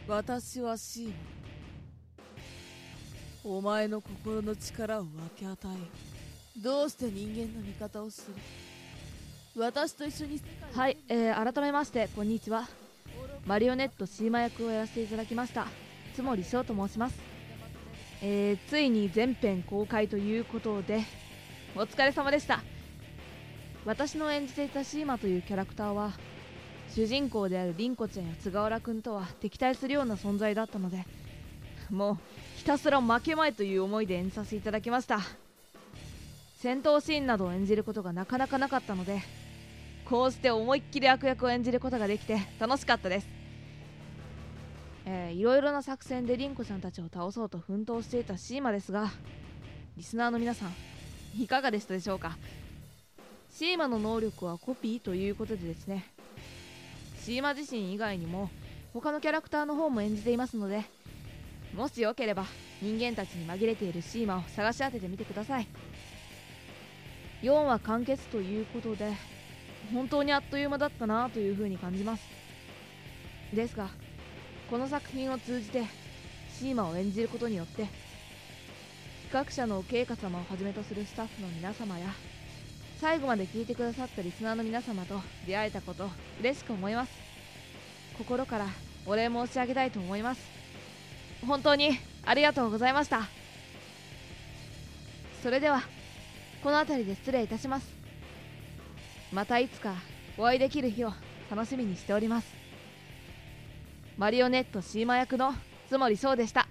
私はシーマ。お前の心の力を分け与えよ。どうして人間の味方をする？私と一緒に世界を。 はい、改めましてこんにちは。マリオネットシーマ役をやらせていただきました津森翔と申します。ついに全編公開ということでお疲れ様でした。私の演じていたシーマというキャラクターは主人公である凛子ちゃんや菅原くんとは敵対するような存在だったので、もうひたすら負けまいという思いで演じさせていただきました。戦闘シーンなどを演じることがなかなかなかったので、こうして思いっきり悪役を演じることができて楽しかったです。いろいろな作戦で凛子ちゃんたちを倒そうと奮闘していたシーマですが、リスナーの皆さんいかがでしたでしょうか。シーマの能力はコピーということでですね、シーマ自身以外にも他のキャラクターの方も演じていますので、もしよければ人間たちに紛れているシーマを探し当ててみてください。4話完結ということで本当にあっという間だったなという風に感じます。ですがこの作品を通じてシーマを演じることによって企画者の慶華様をはじめとするスタッフの皆様や最後まで聞いてくださったリスナーの皆様と出会えたこと嬉しく思います。心からお礼申し上げたいと思います。本当にありがとうございました。それではこの辺りで失礼いたします。またいつかお会いできる日を楽しみにしております。マリオネットシーマ役の津森翔でした。